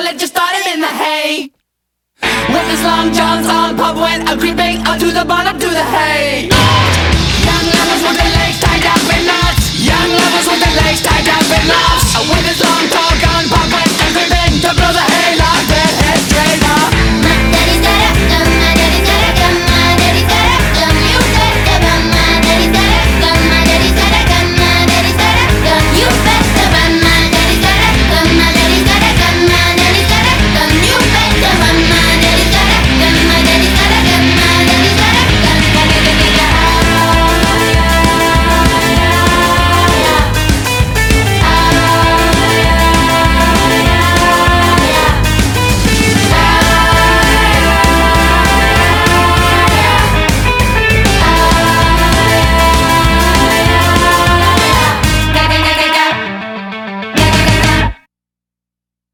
it just started in the hay. With his long johns on, pub went a creeping up to the bottom to the hay. Young lovers with their legs tied up in knots. Young lovers with their legs tied up in knots.